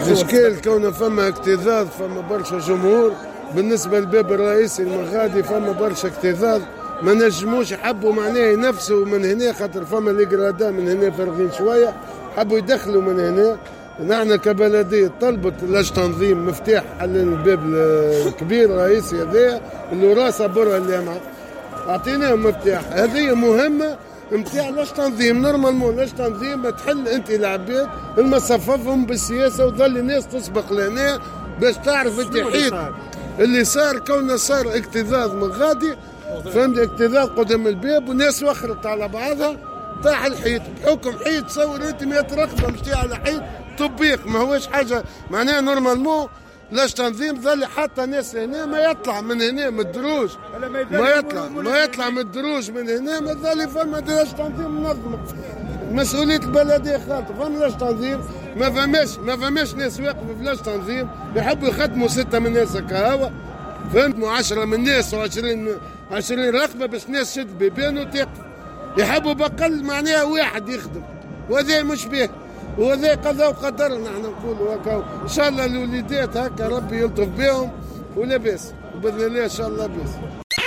الاشكال كونه فما اكتظاظ، فما برشا جمهور. بالنسبه للباب الرئيسي المغادي فما برشا اكتظاظ، ما نجموش حبوا معناه ينفسوا من هنا، خاطر فما ليغرادا من هنا فارغين شويه، حبوا يدخلوا من هنا. نحن كبلديه طلبت لاش تنظيم مفتاح على الباب الكبير الرئيسي هذا اللي راسه برا اللامعه، اعطيناهم مفتاح. هذه مهمه نتاع لاش تنظيم. نورمالمون لاش تنظيم تحل انت العباد لما صففهم بالسياسه وظل الناس تسبق لهنا باش تعرف انت حيط اللي صار. كونه صار اكتظاظ من غادي، فهمت، اكتظاظ قدام الباب والناس وخرت على بعضها، طاح الحيط بحكم حيط. تصور انت 100 رقبه مشتي على حيط تطبيق، ما هوش حاجه معناها نورمالمون. لاش تنظيم ظل حتى ناس هنا ما يطلع من هنا من الدروج، ما يطلع من الدروج من هنا، ما ظل فما لاش تنظيم منظمه. مسؤوليه البلديه خاطر فما لاش تنظيم، ما فماش ناس واقفه في لاش تنظيم يحبوا يخدموا 6 من الناس هكا، فهمت، 10 من الناس و20 رقبه باش ناس شد بيبان وتقف، يحبوا بقل معناها واحد يخدم، وهذا مش به، وهذا قضاء وقدر. نحن نقولوا هكا ان شاء الله الوليدات هكا ربي يلطف بهم ولا باس، وباذن الله ان شاء الله باس.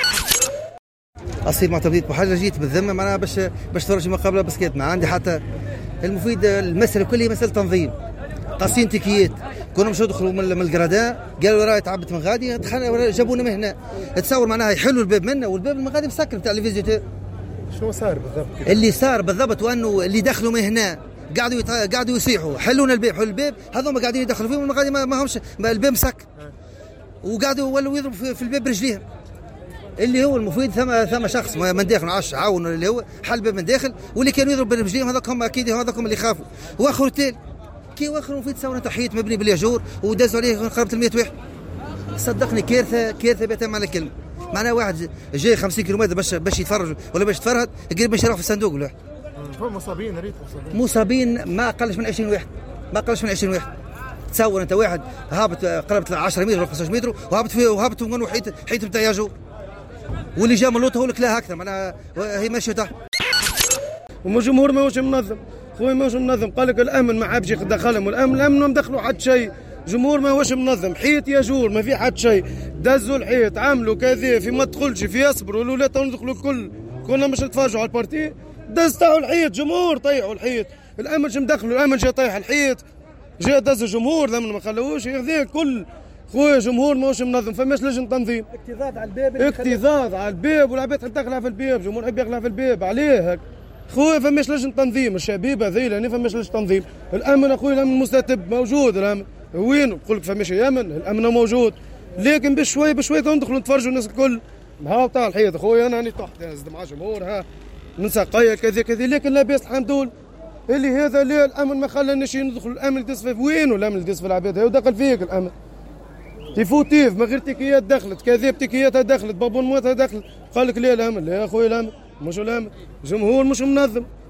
اصيب معتمدين بحاجه جيت بالذمه معناها باش تفرج مقابله بسكيت. ما عندي حتى المفيد، المساله كلها مساله تنظيم، قاصين تكيات. كنا مش ندخلوا من القرادة، قالوا راهي تعبت من غادي، جابونا من هنا. تصور معناها يحلوا الباب منا والباب من غادي مسكر بتاع الفيزيتور. شنو صار بالضبط؟ اللي صار بالضبط وانه اللي دخلوا من هنا قاعدوا يصيحوا حلونا الباب، هذوما قاعدين يدخلوا فيهم غادي ما همش الباب مسكر، وقاعدوا ولوا يضربوا في الباب برجليهم. اللي هو المفيد ثم شخص من داخل ما عادش عاون، اللي هو حل الباب من داخل، واللي كانوا يضربوا برجليهم هذاك هم اكيد هذاك هم اللي خافوا. واخر التالي كي واخر مفيد تصور تحيط مبني بالياجور ودازوا عليه قرابه 100 واحد. صدقني كارثه بتم على الكلمه. معناها واحد جاي 50 كيلومتر باش يتفرج ولا باش يتفرهد، قريب باش يروح في الصندوق الواحد. مصابين ريت مصابين ما اقلش من 20 واحد. تصور انت واحد هابط قرابه 10 متر ولا 15 متر وهابط حيط بتاع ياجور، واللي جا من اللوط هو لك لا اكثر. معناها هي ماشيه تحت. وما الجمهور ماهوش منظم خويا، ماهوش منظم. قال لك الامن ما حبش يدخلهم، والامن ما مدخلوا حد شيء. جمهور ماهوش منظم، حيط ياجور ما في حد شيء. دزوا الحيط عملوا كذا في ما تدخلش في يصبروا الولاد ندخلوا الكل، كنا مش نتفرجوا على البارتي. دزتوا الحيط جمهور طيحوا الحيط، الامن جا مدخلوا، الامن جا طيح الحيط، جا دز الجمهور لما ما خلوش هذا كل. خويا جمهور ماهوش منظم، فماش لجنه تنظيم. اكتظاظ على الباب والعباد تحب تقلع في الباب، جمهور يحب يقلع في الباب عليه هك. خويا فماش لجنه تنظيم، الشبيبه هذيلا هنا فماش لجنه تنظيم. الامن اخويا الامن مستتب موجود، الامن وين نقول لك فماش يامن، الامن موجود، لكن بشوي ندخلوا نتفرجوا الناس الكل هاو تاع الحيط. خويا انا راني تحت نزد مع جمهور ها نسقيا كذا، لكن لاباس الحمد لله اللي هذا لا الامن ما خلاناش ندخل. الامن دز في وينه؟ الامن دز في العباد هاو دخل فيك الامن تيفوتيف ما غير تكيات دخلت، كذاب تكياتها دخلت، بابون موتها دخلت. قال لك لا الامن، لا يا خويا الامن مش الامن، جمهور مش منظم.